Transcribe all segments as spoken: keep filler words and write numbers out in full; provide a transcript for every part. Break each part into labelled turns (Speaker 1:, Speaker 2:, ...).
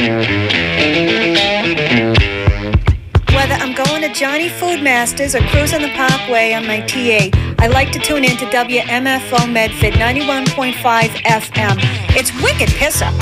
Speaker 1: Whether I'm going to Johnny Food Masters or cruising the Parkway on my T A, I like to tune in to W M F O Medford ninety-one point five F M. It's wicked pisser.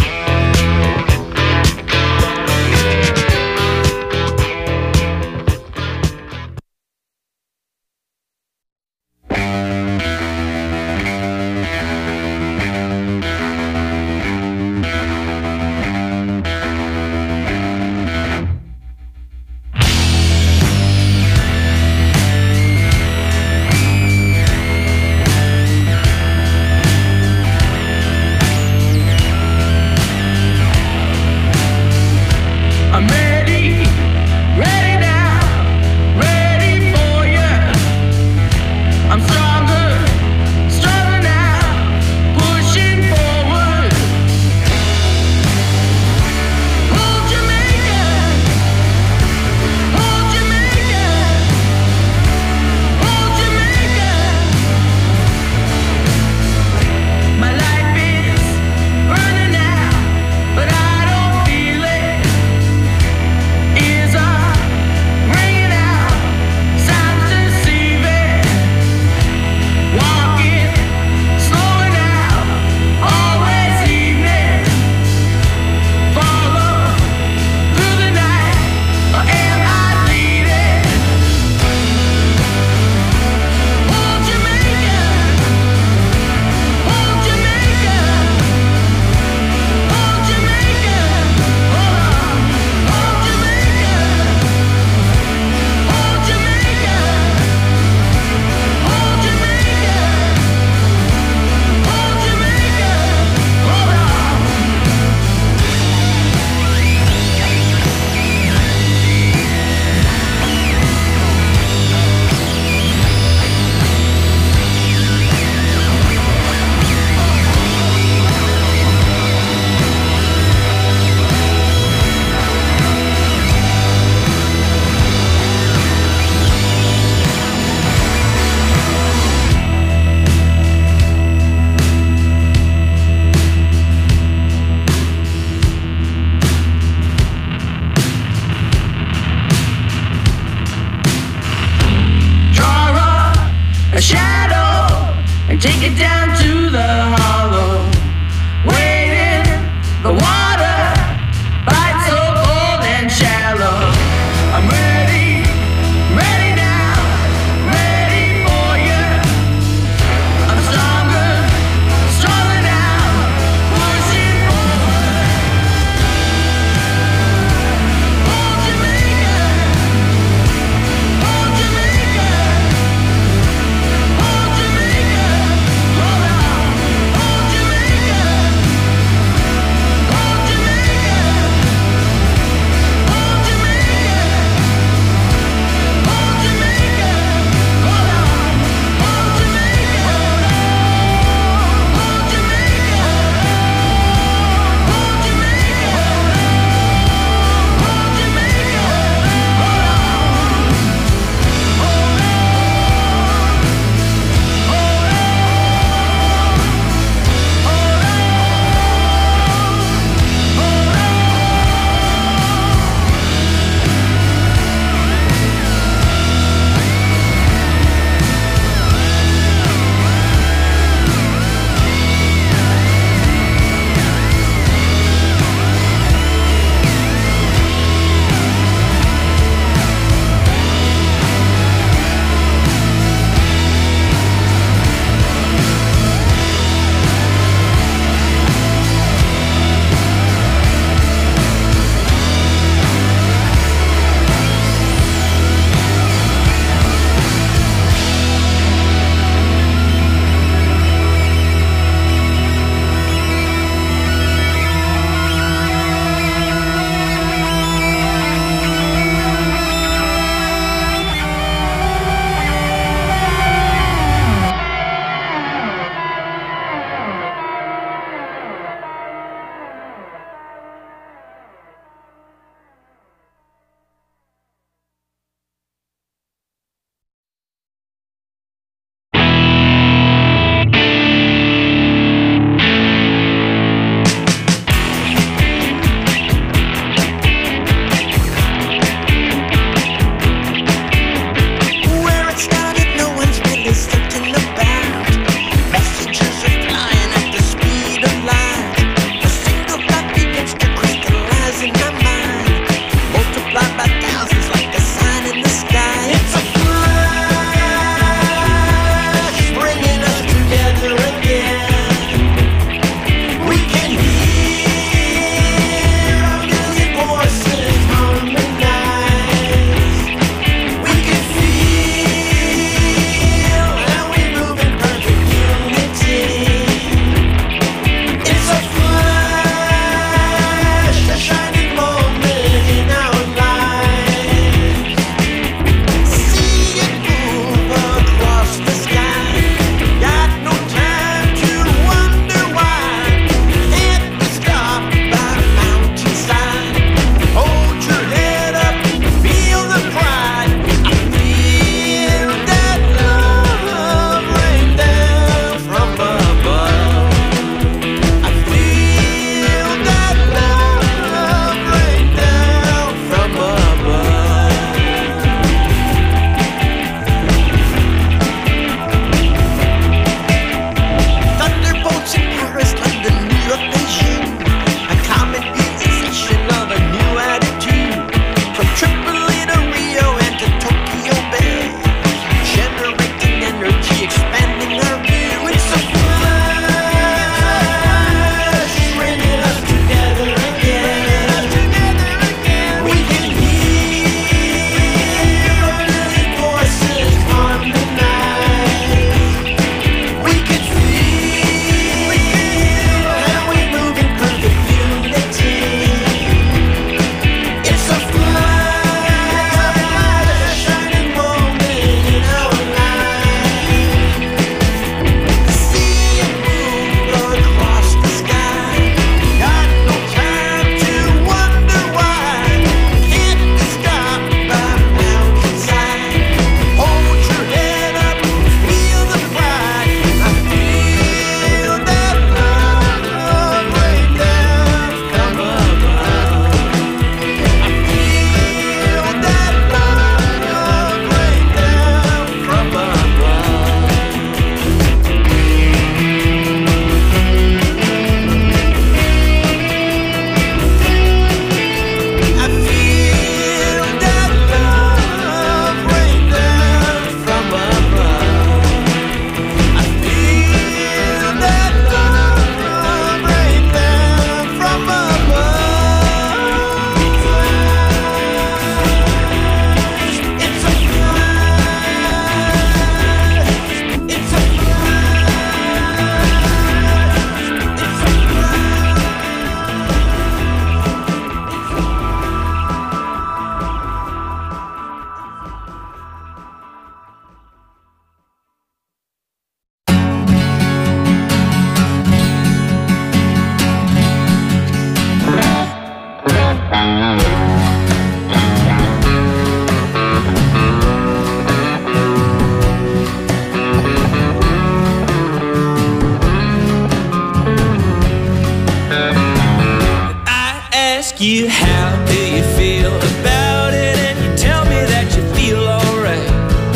Speaker 2: ask you how do you feel about it, and you tell me that you feel alright.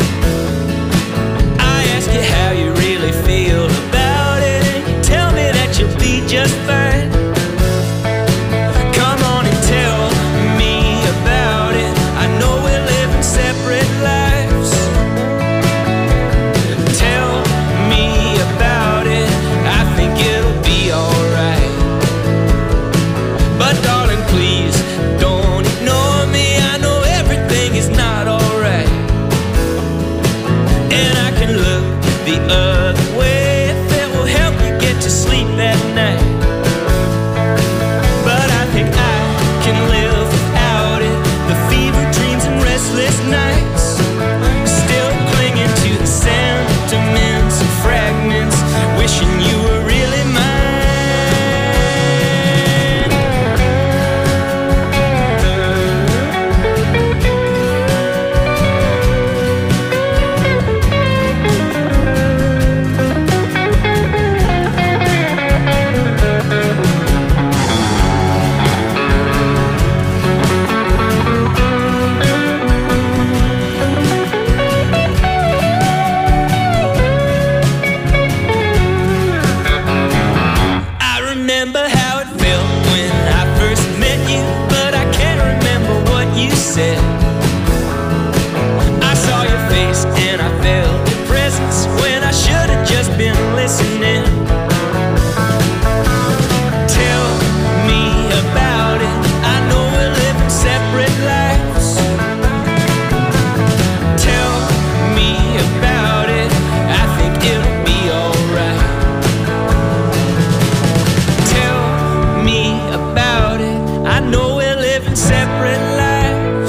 Speaker 2: I ask you how you really feel about it, and you tell me that you'll be just fine. Come on and tell me about it. I know we're living separate lives. Tell me about it. I think it'll be alright. But darling, please don't ignore me. I know everything is not alright, and I can look the other way if it will help you get to sleep that night. But I think I can live without it. The fever dreams and restless nights, still clinging to the sentiments and fragments, wishing you were really mine. I remember how it felt when I first met you, but I can't remember what you said. I saw your face and I felt your presence when I should have just been listening. Tell me about it. I know we're living separate lives. Tell me about it. I think it'll be alright. Tell me about it. I know we're living separate lives.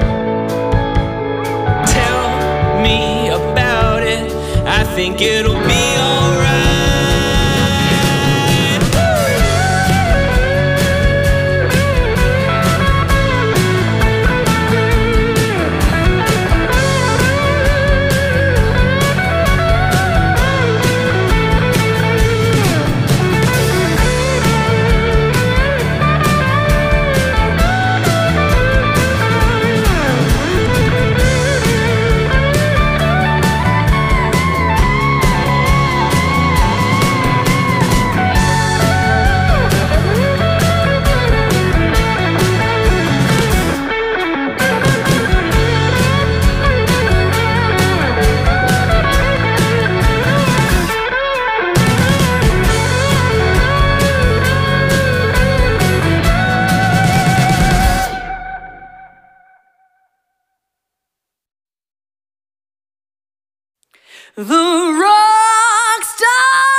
Speaker 2: Tell me about it. I think it'll be alright.
Speaker 3: The rock star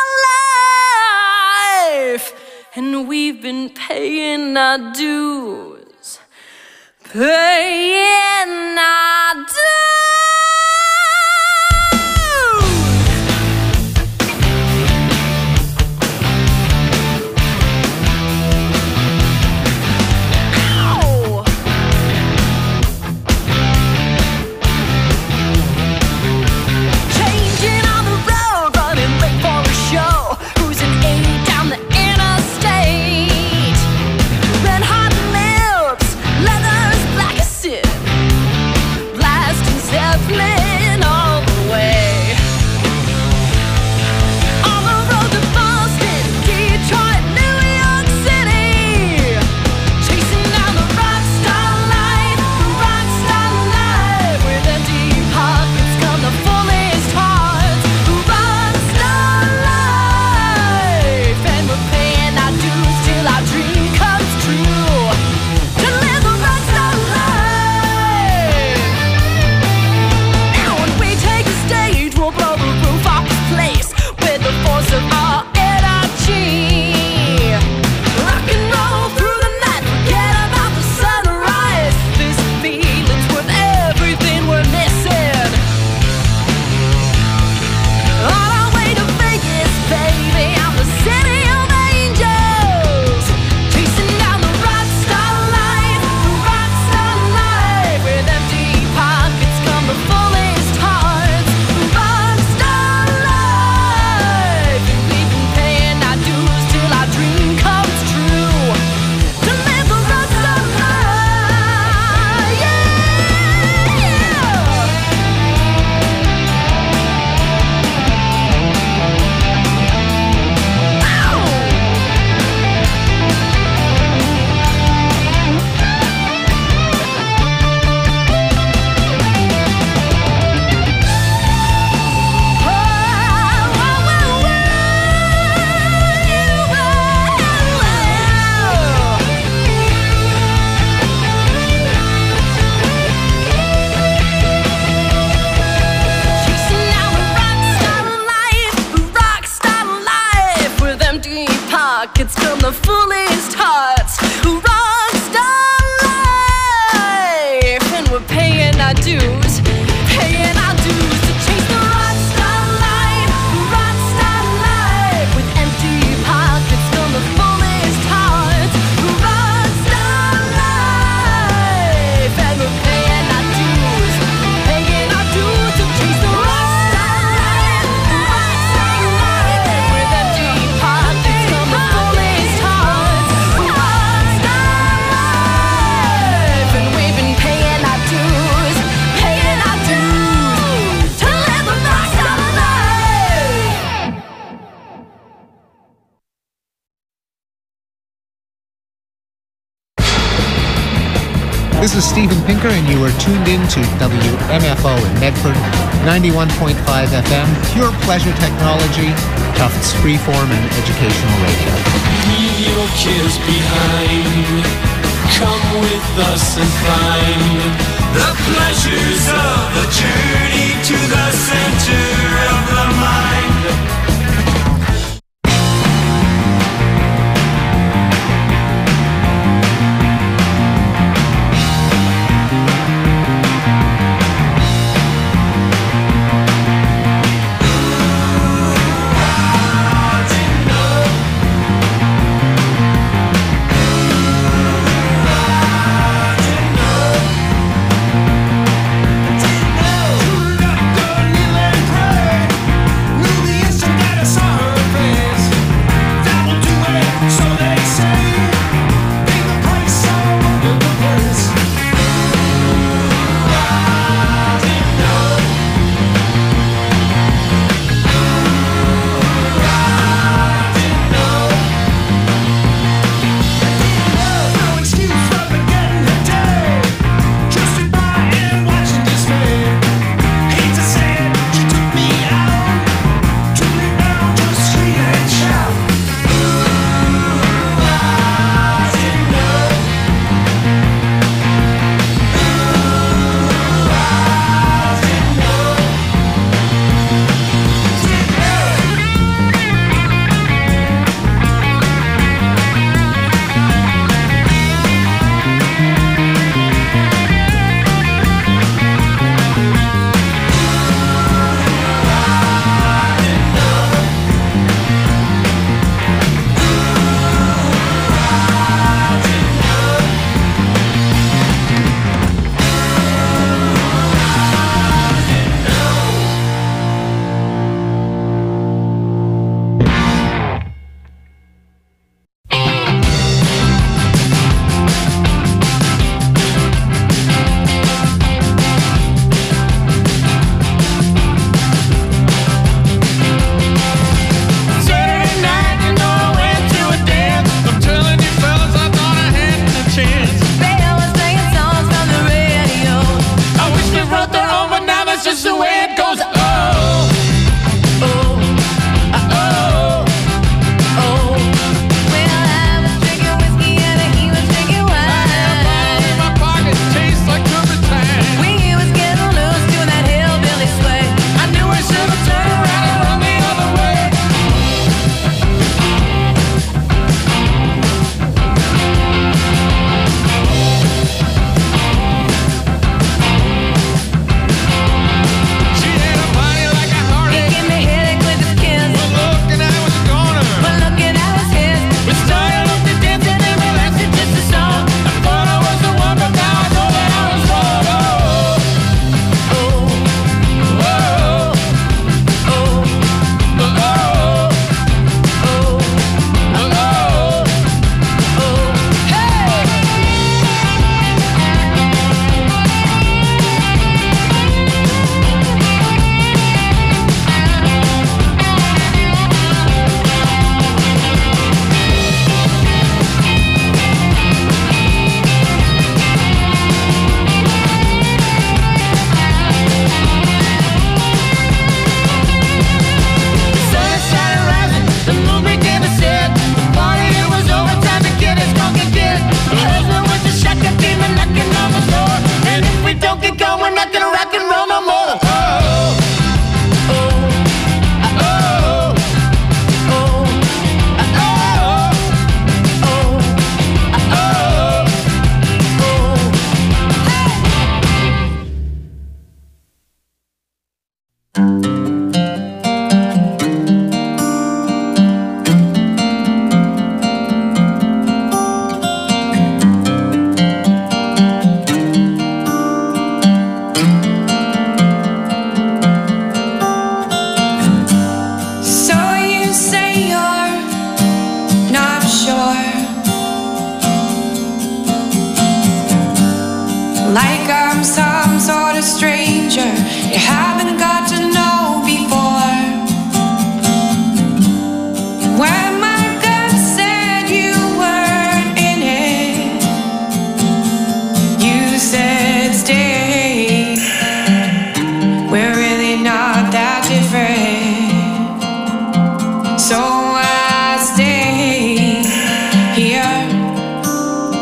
Speaker 3: life, and we've been paying our dues, paying our dues. Ow! Changing on the road, running late for a show, cruising eighty down the interstate. Red hot lips, leathers black as sin, blast
Speaker 4: This is Steven Pinker, and you are tuned in to W M F O in Medford, ninety-one point five F M, pure pleasure technology, Tufts freeform and educational radio.
Speaker 2: Leave your kids behind. Come with us and find the pleasures of the journey to the center of the mind.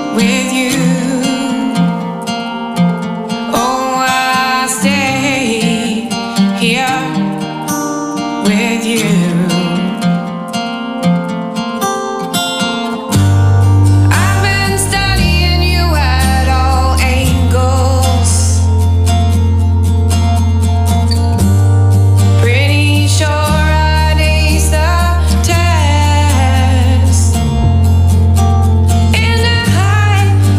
Speaker 5: with you. Oh, I stay here with you. I've been studying you at all angles. Pretty sure I'd ace the test. And I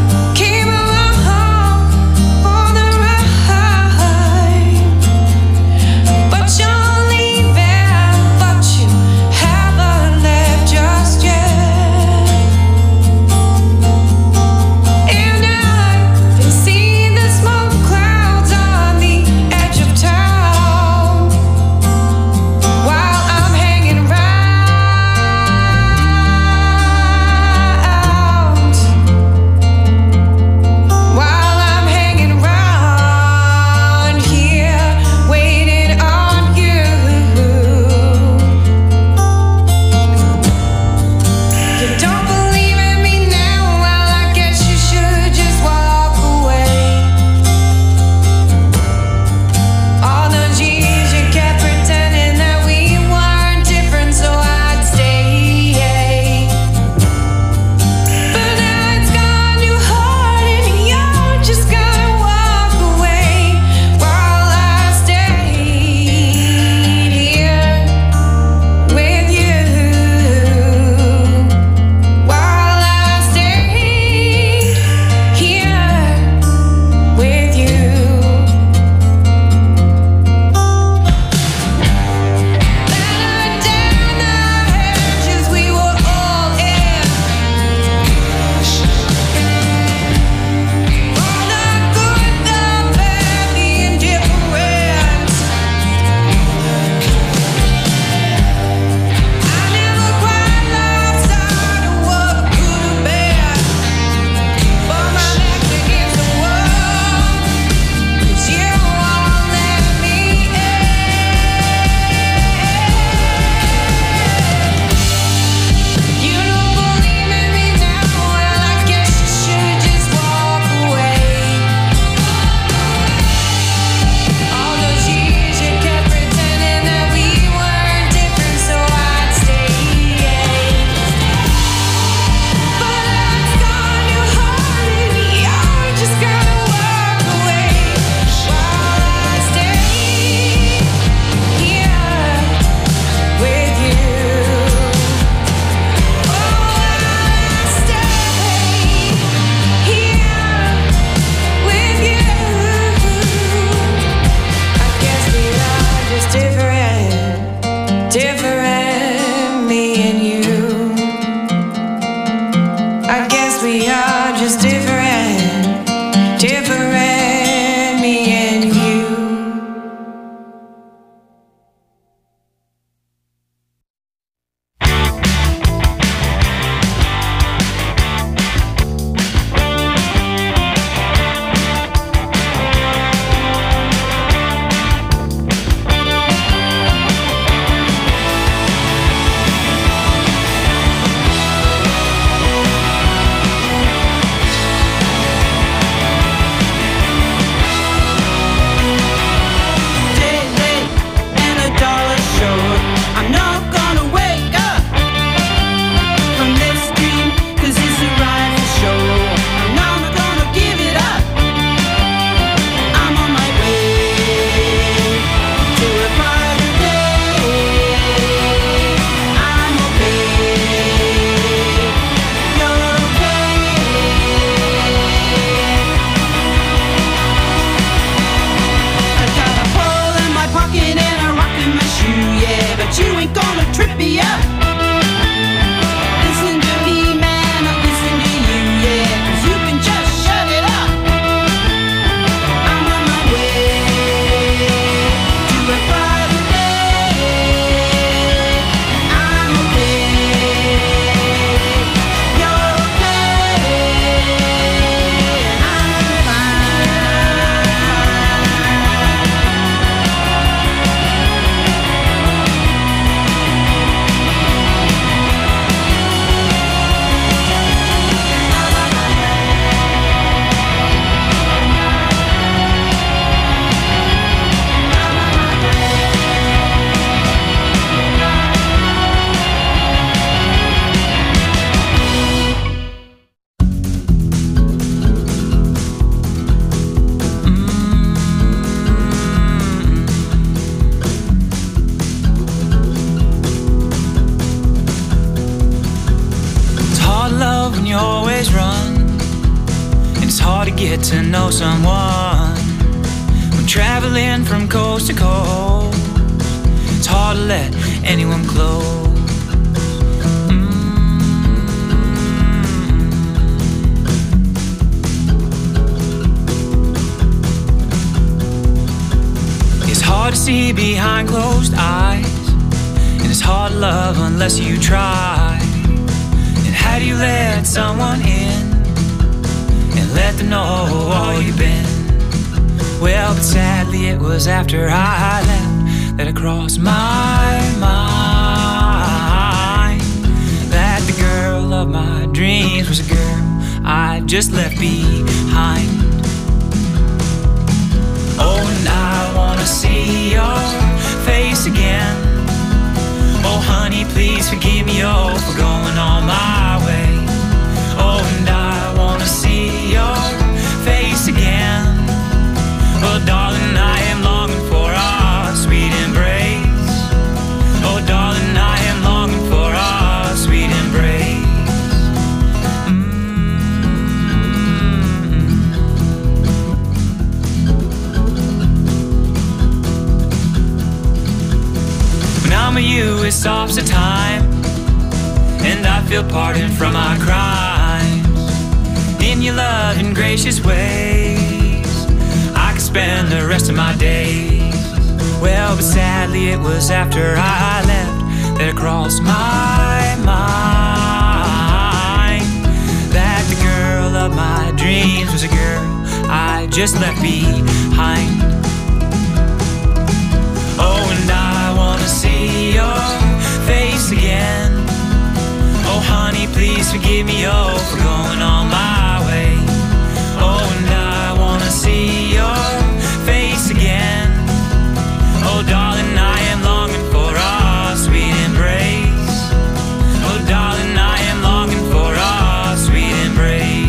Speaker 2: hard to get to know someone when traveling from coast to coast. It's hard to let anyone close. It's hard to see behind closed eyes, and it's hard to love unless you try. And how do you let someone in and let them know all you've been? Well, but sadly it was after I left that it crossed my mind that the girl of my dreams was a girl I just left behind. Oh, and I wanna see your face again. Oh, honey, please forgive me, oh, for going on my way. Oh, and I wanna see your face again. Oh, darling, I am longing for our sweet embrace. Oh, darling, I am longing for our sweet embrace. Now you, it stops the time, and I feel pardoned from my crimes. In your loving, gracious ways, I could spend the rest of my days. Well, but sadly it was after I left that it crossed my mind that the girl of my dreams was a girl I just left behind. Oh, and I wanna see your face again. Oh, honey, please forgive me, oh, for going on my way. Oh, and I wanna see your face again. Oh, darling, I am longing for our sweet embrace. Oh, darling, I am longing for our sweet embrace.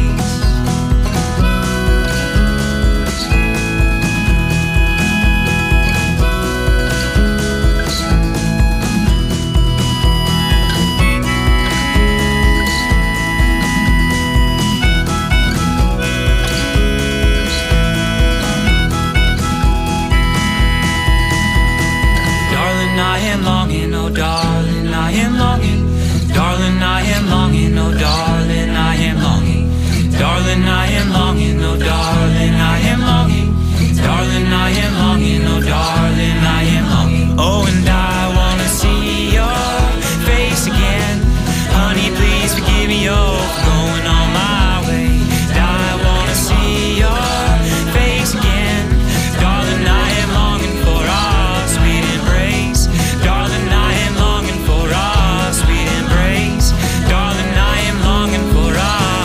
Speaker 2: I am longing, oh darling, I am longing. Darling, I am longing, oh darling, I am longing. Darling, I am longing, oh darling, I am longing. Darling, I am longing, oh darling, I am longing. Oh, and I wanna see your face again. Honey, please forgive me, oh, for going on my way. I wanna see your face again. Darling, I am longing for our sweet embrace. Darling, I am longing for our sweet embrace. Darling, I am longing for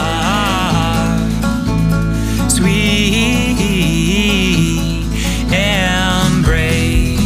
Speaker 2: our sweet embrace.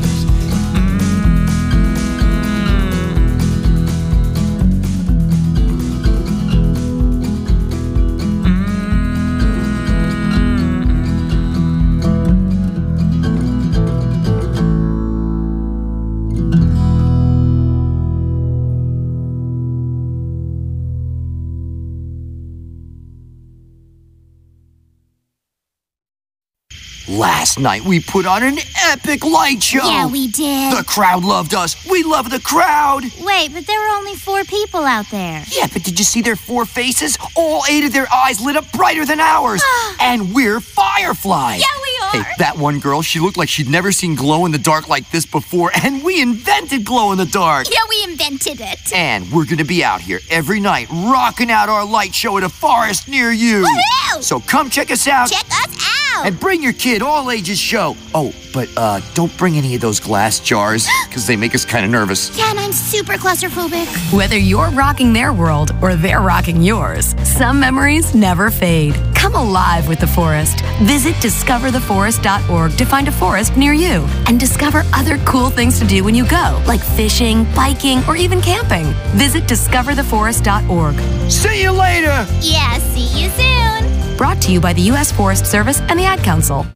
Speaker 6: Last night we put on an epic light show.
Speaker 7: Yeah, we did.
Speaker 6: The crowd loved us. We love the crowd.
Speaker 7: Wait, but there were only four people out there.
Speaker 6: Yeah, but did you see their four faces? All eight of their eyes lit up brighter than ours. And we're fireflies.
Speaker 7: Yeah, we are.
Speaker 6: Hey, that one girl, she looked like she'd never seen glow in the dark like this before, and we invented glow in the dark.
Speaker 7: Yeah, we invented it.
Speaker 6: And we're gonna be out here every night rocking out our light show at a forest near you.
Speaker 7: Woohoo!
Speaker 6: So come check us out.
Speaker 7: Check us out.
Speaker 6: And bring your kid, all ages show. Oh, but uh, don't bring any of those glass jars, because they make us kind of nervous.
Speaker 7: Yeah, and I'm super claustrophobic.
Speaker 8: Whether you're rocking their world or they're rocking yours, some memories never fade. Come alive with the forest. Visit discover the forest dot org to find a forest near you and discover other cool things to do when you go, like fishing, biking, or even camping. Visit discover the forest dot org.
Speaker 6: See you later!
Speaker 7: Yeah, see you soon.
Speaker 8: Brought to you by the U S Forest Service and the Ad Council.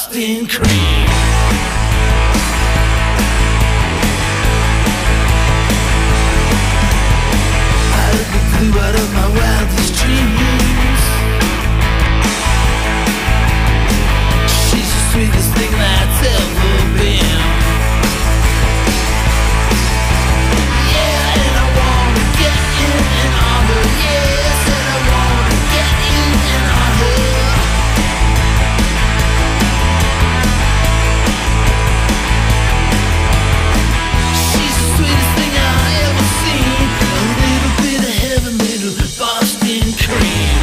Speaker 9: Boston cream. Out of the blue, out of my wildest dreams, she's the sweetest thing that's ever been. Yeah, and I wanna get in and on her. Yes, and I wanna get in and on her. She's the sweetest thing I ever seen. A little bit of heaven, little Boston cream.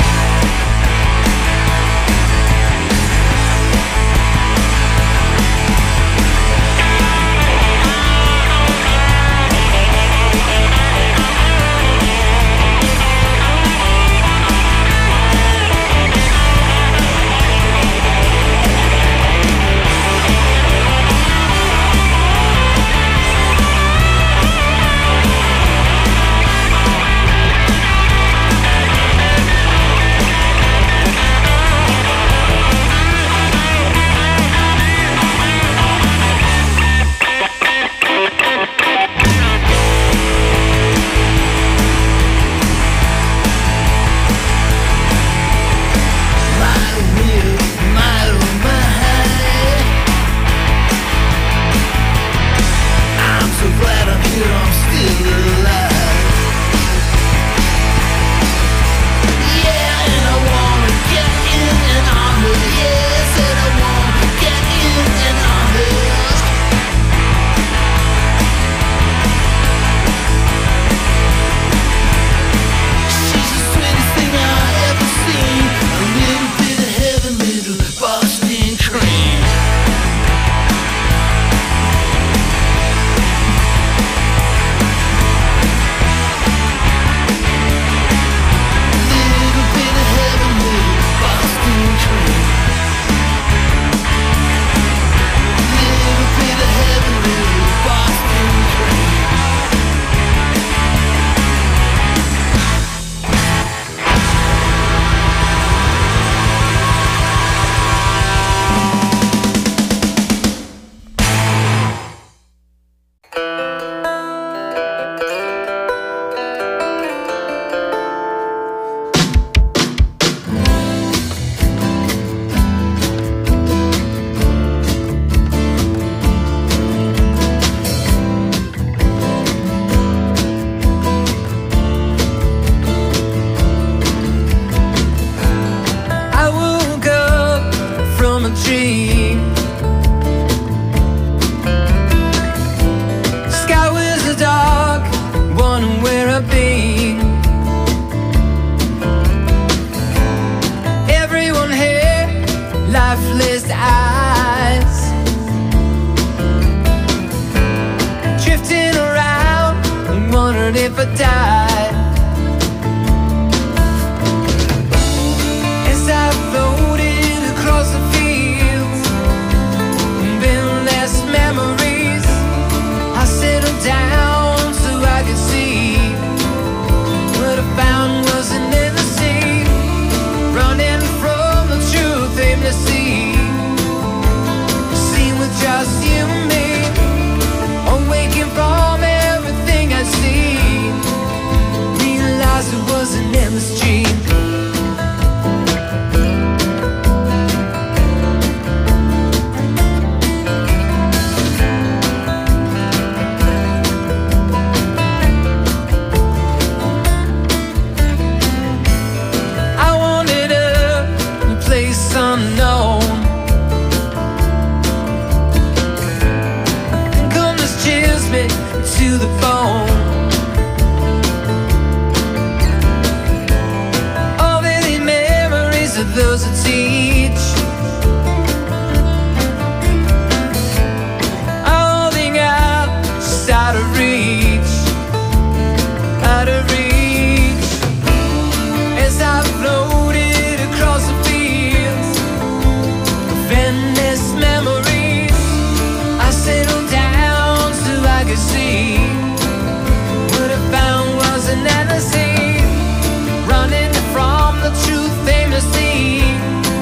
Speaker 5: Running from the truth, aimlessly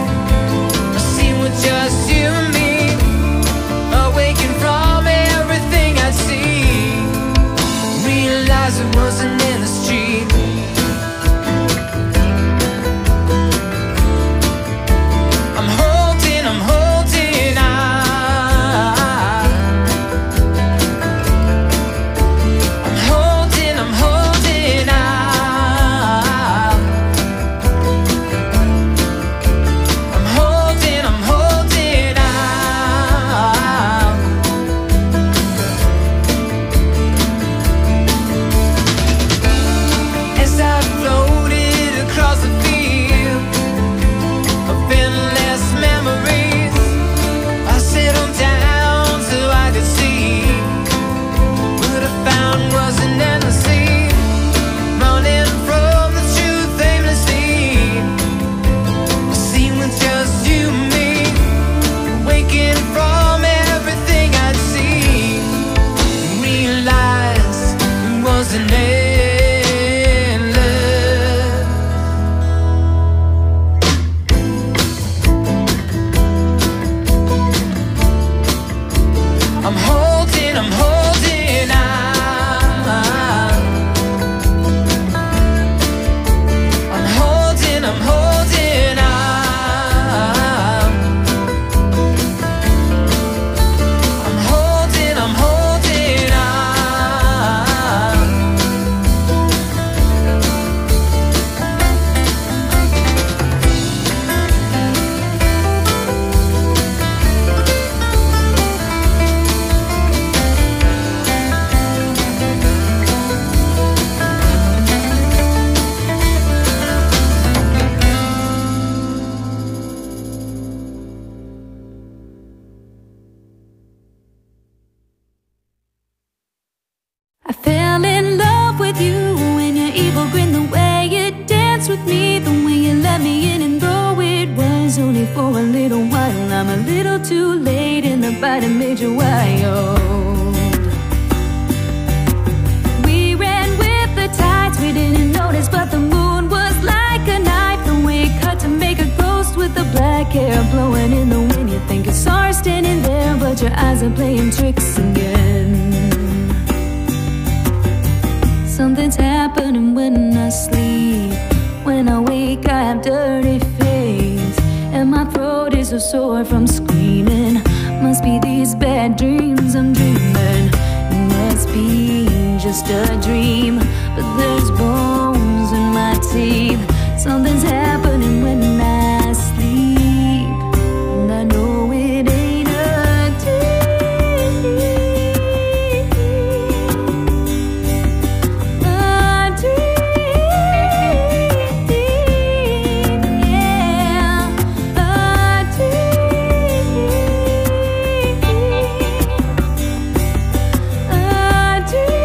Speaker 10: little too late and the bite made you wild. We ran with the tides, we didn't notice, but the moon was like a knife. The way it cut to make a ghost with the black hair blowing in the wind. You think you saw her standing there, but your eyes are playing tricks again. Something's happening when I sleep. When I wake I have dirty face, and my throat is so sore from screaming. Must be these bad dreams I'm dreaming. It must be just a dream, but there's bones in my teeth. Something's happening when I sleep, and I know it ain't a dream. A dream, yeah. A dream, a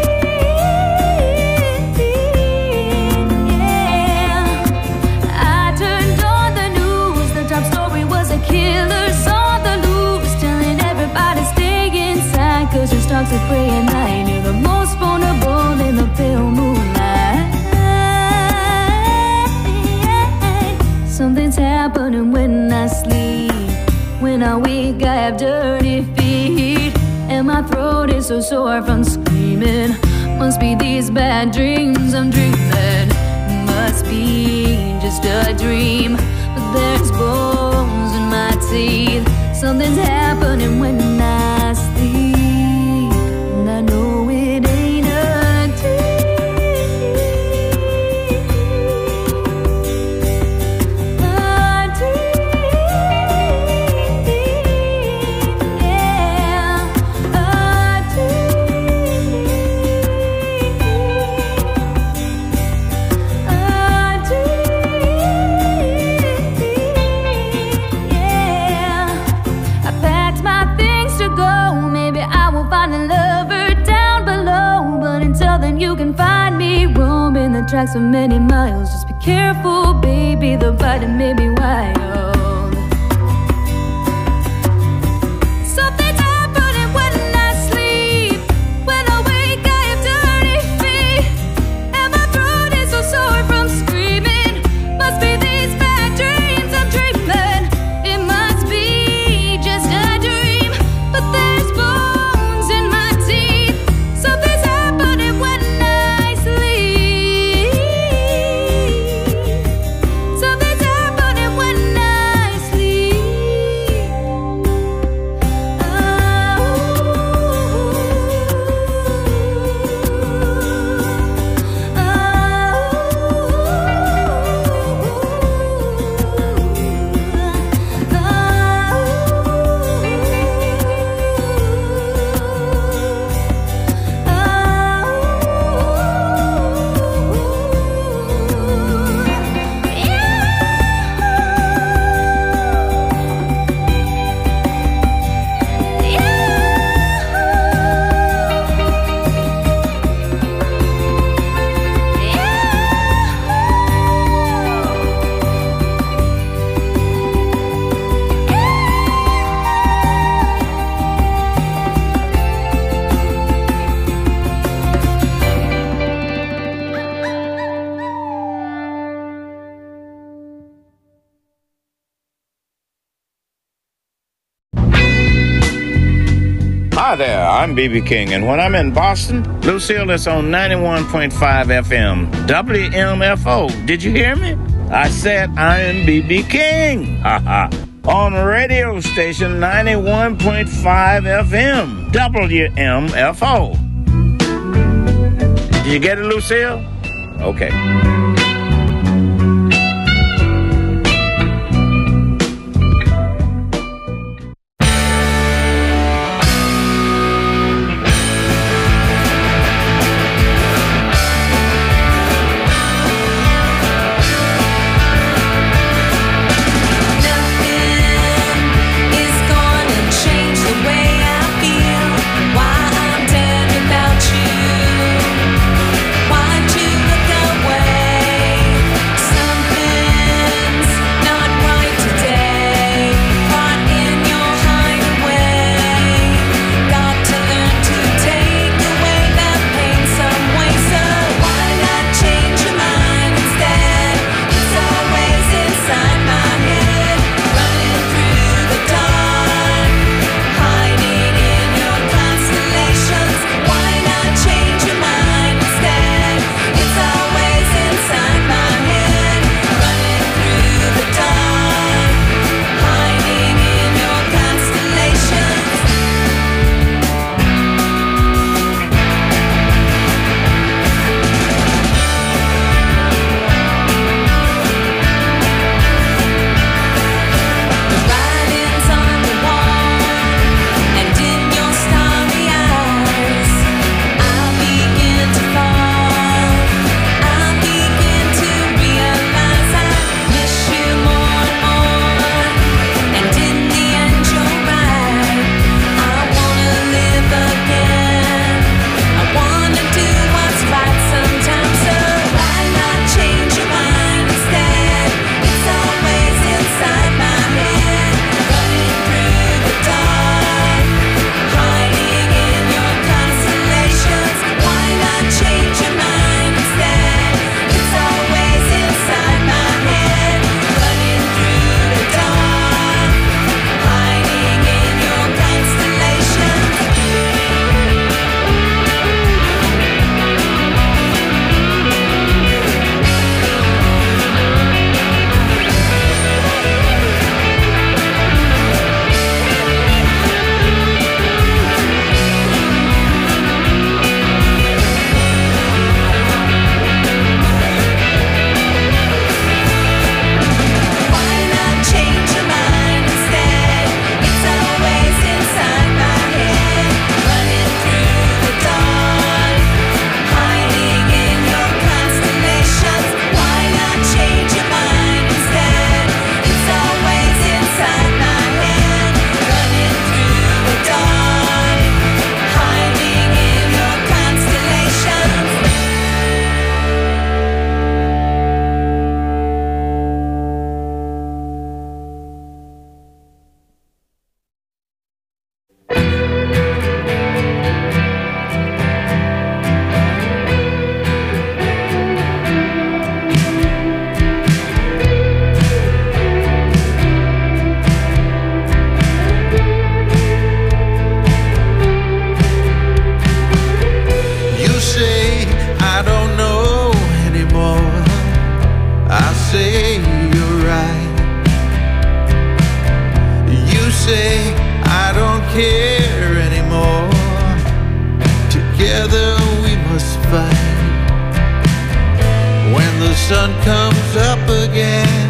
Speaker 10: dream, yeah. I turned on the news, the top story was a killer's on the loose, telling everybody stay inside, cause your stocks are prey at night. You're the most vulnerable in the pale moonlight. Something's happening when I sleep. When I wake I have dirty feet, and my throat is so sore from screaming. Must be these bad dreams I'm dreaming. Must be just a dream, but there's bones in my teeth. Something's happening when I sleep, and I know it ain't a dream. A dream, yeah. A dream, a dream, yeah. I packed my things to go. Maybe I will find a lover down below, but until then you can find me roaming the tracks for many miles. Just be careful, baby, the bite may be wild. Something's happening when I sleep. When I wake I have dirty feet, and my throat is so sore from screaming. Must be these bad dreams I'm dreaming. It must be just a dream, but there's bones in my teeth. Something's happening when I sleep. Something's happening when I sleep.
Speaker 11: Hi there, I'm B B King, and when I'm in Boston, Lucille is on ninety-one point five F M, W M F O. Did you hear me? I said I'm B B King. Haha. On radio station ninety-one point five F M, W M F O. Did you get it, Lucille? Okay.
Speaker 5: Why'd you look away?
Speaker 12: say I don't care anymore. Together we must fight. When the sun comes up again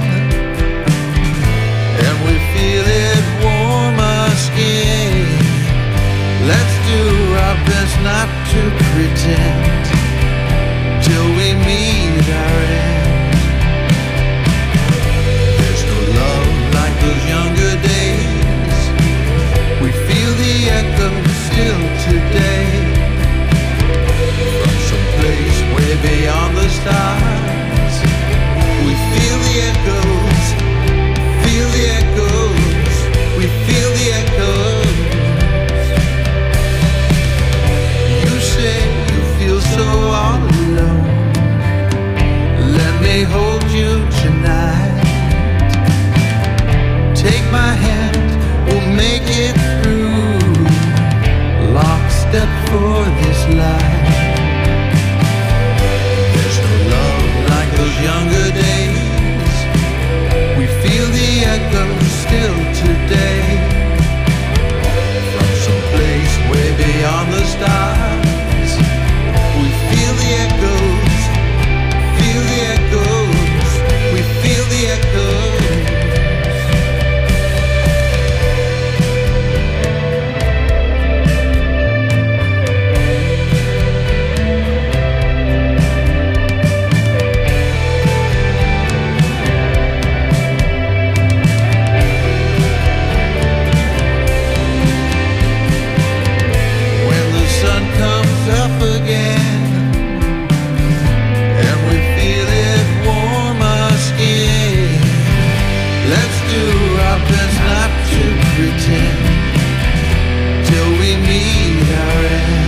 Speaker 12: and we feel it warm our skin, let's do our best not to pretend till we meet our end. There's no love like those younger days. We feel the echo still today. From some place way beyond the stars, we feel the echoes, feel the echoes, we feel the echoes. You say you feel so all alone. Let me hold you tonight. Take my hand, we'll make it through. Lockstep for this life. There's no love like those younger days. We feel the echoes still today. From some place way beyond the stars, we feel the echoes, feel the echoes, we feel the echoes. Till we meet our end.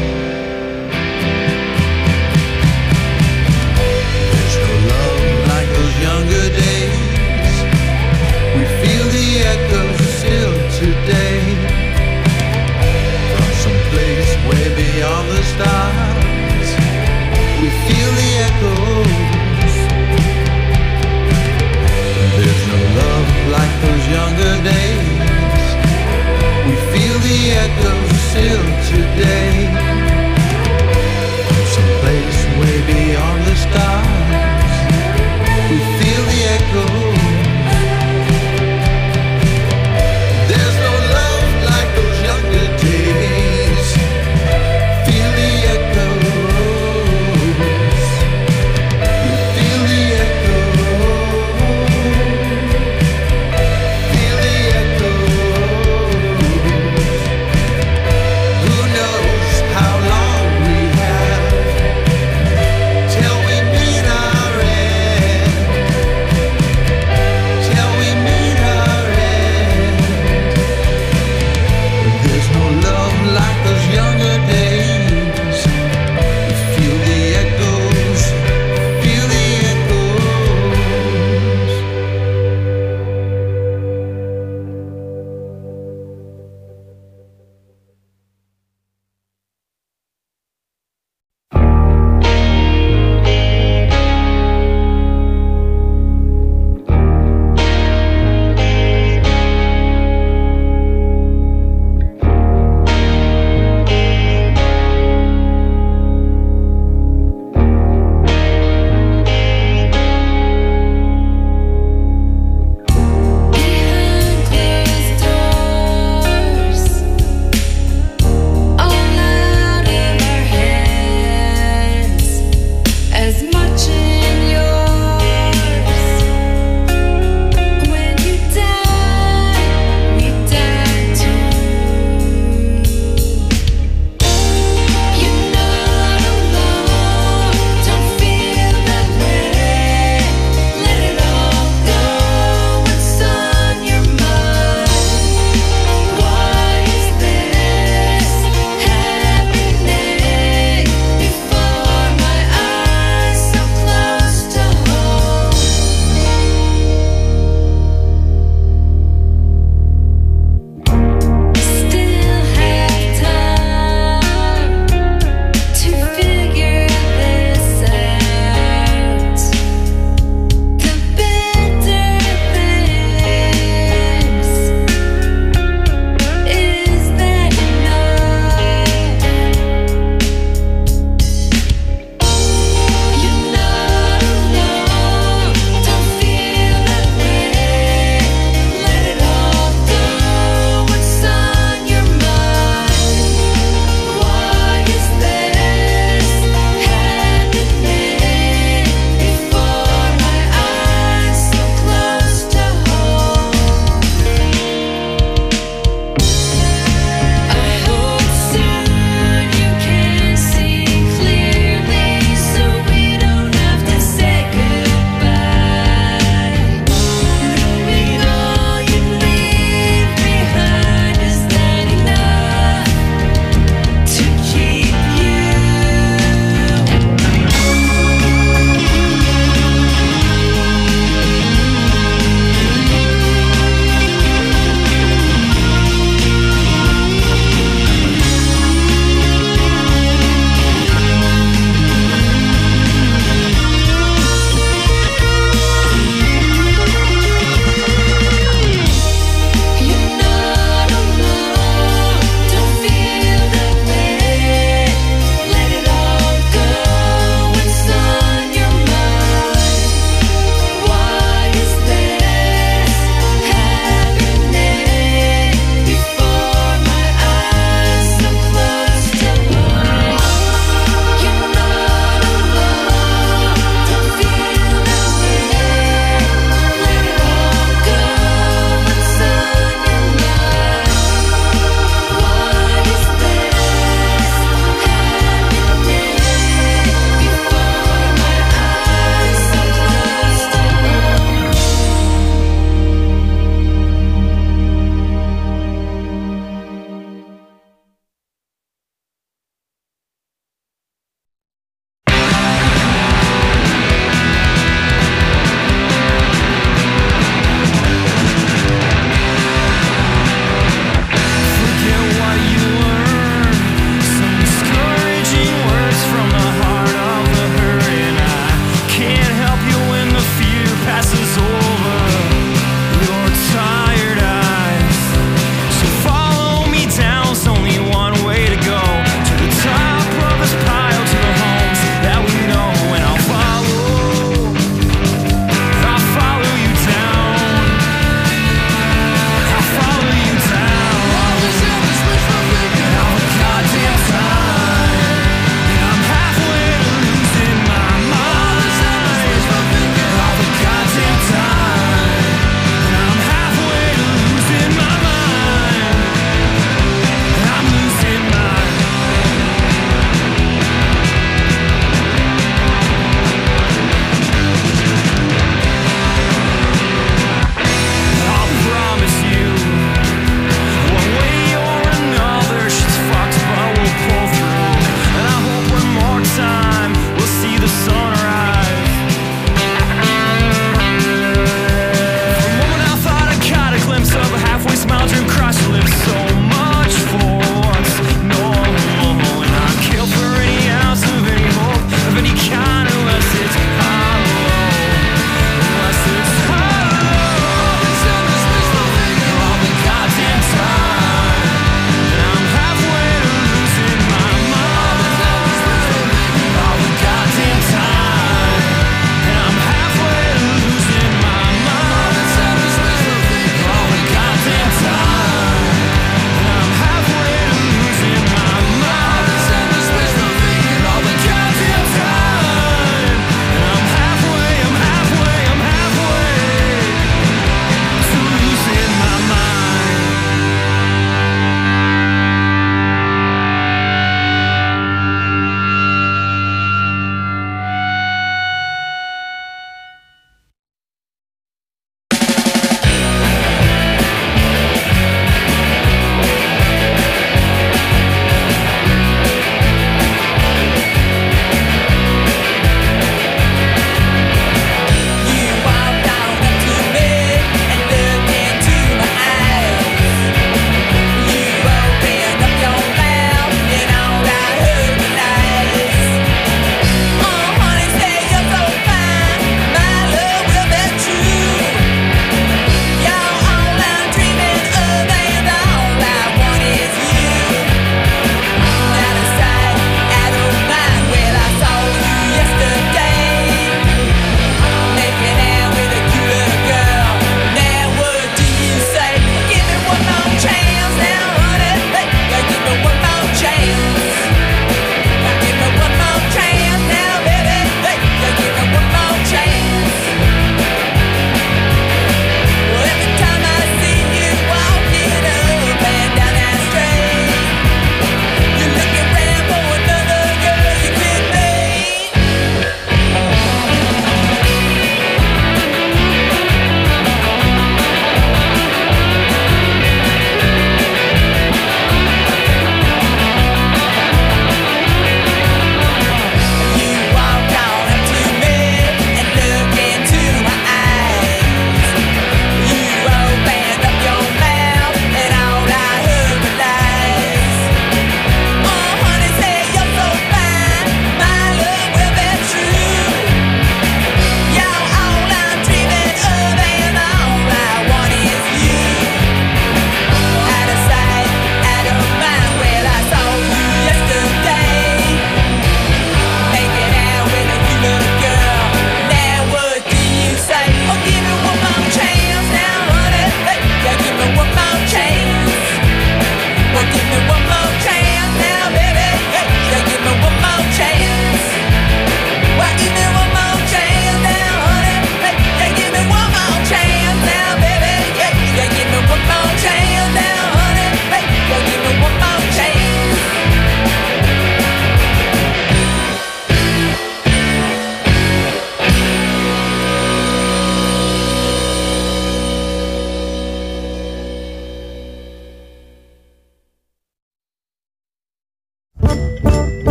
Speaker 12: There's no love like those younger days. We feel the echoes still today. From some place way beyond the stars, we feel the echoes. There's no love like those younger days. We feel the echoes still today.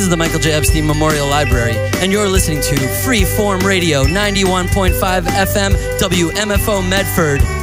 Speaker 13: is the Michael J. Epstein Memorial Library, and you're listening to Freeform Radio, ninety-one point five F M, W M F O Medford.